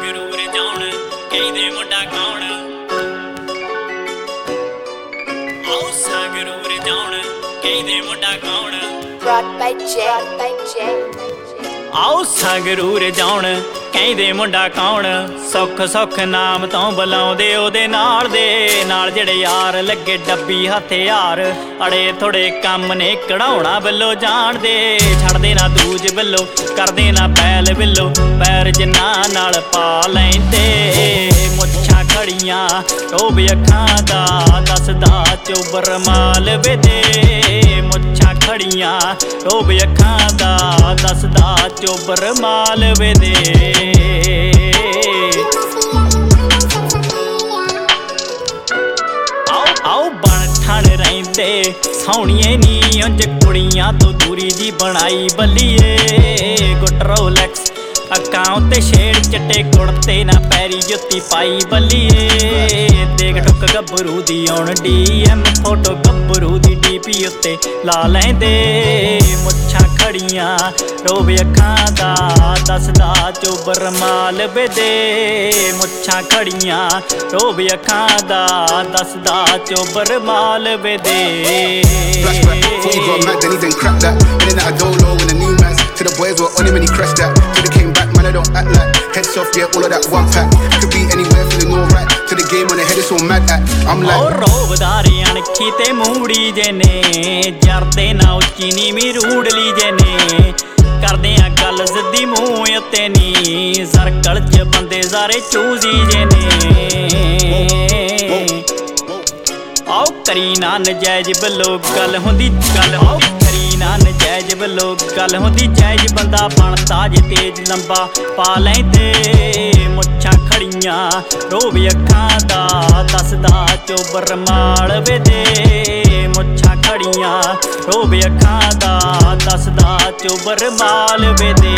ਸੰਗਰੂਰ ਜਾਉਣ ਕਹਿੰਦੇ ਮੁੰਡਾ ਕੌਣ ਆਓ ਸੰਗਰੂਰ ਜਾਉਣ ਕਹਿੰਦੇ ਮੁੰਡਾ ਕੌਣ Brought by J. ਆਓ ਸੰਗਰੂਰ ਜਾਉਣ ਕਹਿੰਦੇ ਮੁੰਡਾ ਕੌਣ ਸੁੱਖ ਸੁੱਖ ਨਾਮ ਤੋਂ ਬੁਲਾਉਂਦੇ ਉਹਦੇ ਨਾਲ ਦੇ ਨਾਲ ਜਿਹੜੇ ਯਾਰ ਲੱਗੇ ਡੱਬੀ ਹਥਿਆਰ ਅੜੇ ਥੋੜੇ ਕੰਮ ਨੇ ਕਢਾਉਣਾ ਵੱਲੋਂ ਜਾਣਦੇ ਛੱਡਦੇ ਨਾ ਦੂਜ ਵੱਲੋਂ ਕਰਦੇ ਨਾ ਪੈਲ ਵੱਲੋਂ ਪੈਰ ਜਿੰਨਾ ਨਾਲ ਪਾ ਲੈਂਦੇ ਮੁੱਛਾਂ ਖੜੀਆਂ ਰੋਬ ਅੱਖਾਂ ਦਾ ਦੱਸਦਾ ਚੋਬਰ ਮਾਲ ਵੇਦੇ ਮੁੱਛਾਂ ਖੜੀਆਂ ਰੋਬ ਅੱਖਾਂ ਦਾ ਦੱਸਦਾ ਚੋਬਰ ਮਾਲ ਵੇਦੇ ਆਓ ਬਣ ਠਣ ਰਹਿੰਦੇ ਸੌਣੀਏ ਨੀ ਉਂਝ ਕੁੜੀਆਂ ਤੋਂ ਦੂਰੀ ਜੀ ਬਣਾਈ ਬੱਲੀਏ ਗੁੱਟ ਰੋਲੈਕਸ ਅੱਖਾਂ ਉੱਤੇ ਛੇੜ ਚਿੱਟੇ ਕੁੜਤੇ ਨਾ ਪੈਰੀ ਜੁੱਤੀ ਪਾਈ ਬੱਲੀਏ ਦੇਖ ਟੁੱਕ ਗੱਭਰੂ ਦੀ ਆਉਣ DM ਫੋਟੋ ਗੱਭਰੂ ਦੀ DP ਉੱਤੇ ਲਾ ਲੈਂਦੇ ਮੁੱਛਾਂ ਖੜੀਆਂ ਰੋਬ ਅੱਖਾਂ ਦਾ ਦੱਸਦਾ ਚੋਬਰ ਮਾਲ ਵੇਦੇ ਮੁੱਛਾਂ ਖੜੀਆਂ ਰੋਬ ਅੱਖਾਂ ਦਾ ਦੱਸਦਾ ਚੋਬਰ ਮਾਲ ਵੇਦੇ Flashback, thought he got mad, then he didn't crack that. And then I don't know when the new man's to the boys were on him and he crashed that. Till they came back, man, I don't act like heads off, yeah, all of that one pack. Could be anywhere, feeling alright. To the game on the head, it's all mad at. I'm like, ਰੋਬਦਾਰੀ ਅਣਖੀ ਤੇ ਮੂੜੀ ਜੇ ਨੇ ਜਰਦੇ ਨਾ ਉੱਚੀ ਨੀ ਮੀ ਰੂੜਲੀ ਜੇ ਨੇ ਕਰਦੇ ਆ ਗੱਲ ਸਿੱਧੀ ਮੂੰਹ ਉੱਤੇ ਨੀ ਸਰਕਲ 'ਚ ਬੰਦੇ ਸਾਰੇ ਚੂਜੀ ਜੇ ਨੇ ਆਓ ਕਰੀ ਨਾ ਨਜਾਇਜ਼ ਵੱਲੋਂ ਗੱਲ ਹੁੰਦੀ ਕਰੀ ਨਾ ਨਜਾਇਜ਼ ਵੱਲੋਂ ਗੱਲ ਹੁੰਦੀ ਜਾਇਜ਼ ਬੰਦਾ ਬਣਦਾ ਜੇ ਤੇਜ਼ ਲੰਬਾ ਪਾ ਲੈਂਦੇ ਮੁੱਛਾਂ ਖੜੀਆਂ ਰੋਬ ਅੱਖਾਂ ਦਾ ਦੱਸਦਾ ਚੋਬਰ ਮਾਲ ਵੇਦੇ ਮੁੱਛਾਂ ਖੜੀਆਂ ਰੋਬ ਅੱਖਾਂ ਦਾ ਦੱਸਦਾ ਚੋਬਰ ਮਾਲ ਵੇਦੇ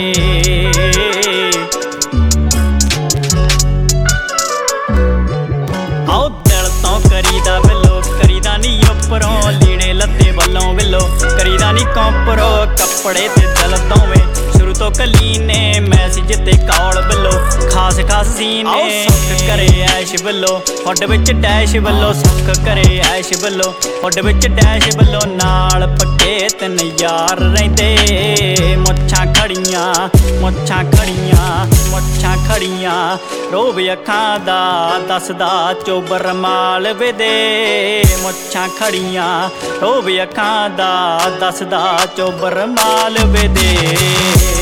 ਆਓ ਦਿਲ ਤੋਂ ਕਰੀਦਾ ਵੱਲੋਂ ਕਰੀਦਾ ਨੀ ਉੱਪਰੋਂ ਲੀੜੇ ਲੱਤੇ ਵੱਲੋਂ ਵੱਲੋਂ ਕਰੀਦਾ ਨੀ ਕੰਪਰੋ ਕੱਪੜੇ ਤੇ ਦਿਲ ਦੋਵੇਂ ਸ਼ੁਰੂ ਤੋਂ ਕਲੀਨੇ ਮੈਸੇਜ ਤੇ ਕਾਲ ਵੱਲੋਂ ਖਾਸ ਖਾਸ ਸੀਨੇ ਸੁੱਖ ਕਰੇ ਐਸ਼ ਵੱਲੋਂ ਫੁੱਡ ਵਿੱਚ ਡੈਸ਼ ਵੱਲੋਂ ਸੁੱਖ ਕਰੇ ਐਸ਼ ਵੱਲੋਂ ਫੁੱਡ ਵਿੱਚ ਡੈਸ਼ ਵੱਲੋਂ ਨਾਲ ਪੱਕੇ ਤਿੰਨ ਯਾਰ ਰਹਿੰਦੇ ਮੁੱਛਾਂ ਖੜੀਆਂ ਮੁੱਛਾਂ ਖੜੀਆਂ ਮੁੱਛਾਂ ਖੜੀਆਂ ਰੋਬ ਅੱਖਾਂ ਦਾ ਦੱਸਦਾ ਚੋਬਰ ਮਾਲ ਵੇਦੇ ਮੁੱਛਾਂ ਖੜੀਆਂ ਰੋਬ ਅੱਖਾਂ ਦਾ ਦੱਸਦਾ ਚੋਬਰ ਮਾਲ ਵੇਦੇ